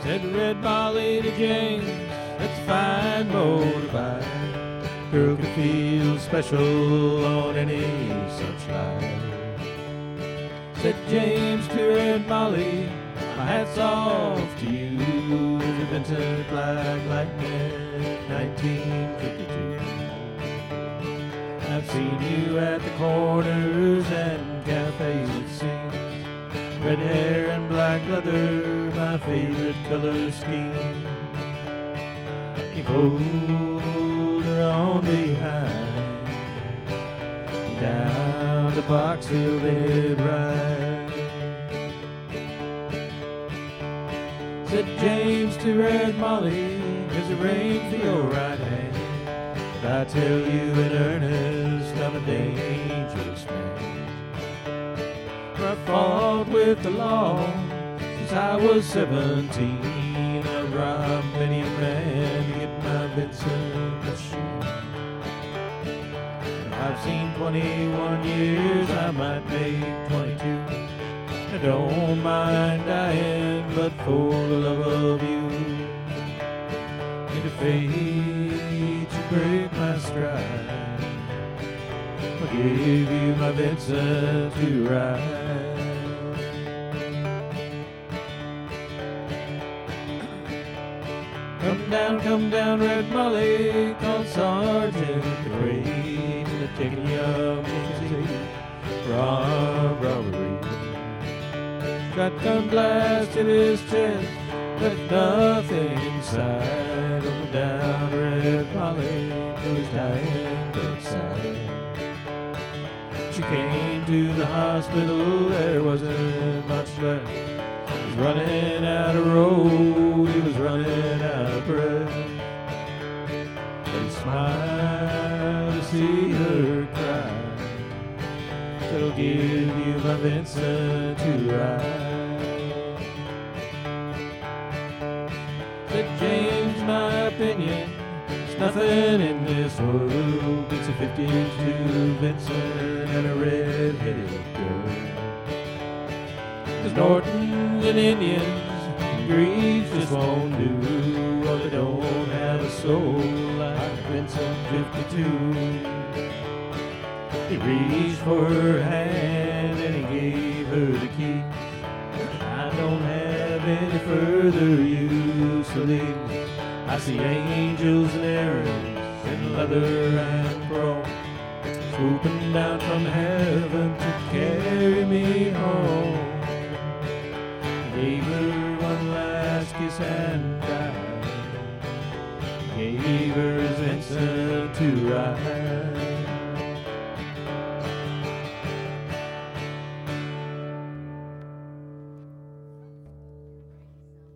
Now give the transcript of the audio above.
Said Red Molly to James, that's a fine motorbike. Girl could feel special on any such life. Said James to Red Molly, my hat's off to you. The Vincent Black Lightning, 1952. I've seen you at the corners and cafes it seems. Red hair and black leather, my favorite color scheme. You pulled her on behind, down to Box Hill did ride. Said James to Red Molly, there's a ring for your right hand. But I tell you in earnest, I'm a dangerous man. For I fought with the law since I was 17. I robbed many a man to get my Vincent machine. I've seen 21 years, I might make 22. I don't mind dying, but for the love of you, in fate you break my stride. I'll give you my Vincent to ride. Come down, Red Molly, called Sergeant Gray. They're taking young Dixie for armed robbery. Shotgun blast in his chest, left nothing inside. Up down, Red Molly, to his dying bedside. She came to the hospital, there wasn't much left. He was running out of road, he was running out of breath. But he smiled to see her cry. Said, I'll give you my Vincent to ride. Said James, my opinion, there's nothing in this world beats a 52 Vincent and a red-headed girl. 'Cause Nortons and Indians and Greaves just won't do. Well, they don't have a soul like Vincent 52. He reached for her hand and he gave her the key. I don't have any further use for these. I see angels and arrows in leather and chrome, swooping down from heaven to carry me home. Gave her one last kiss and died. Gave her his Vincent to ride.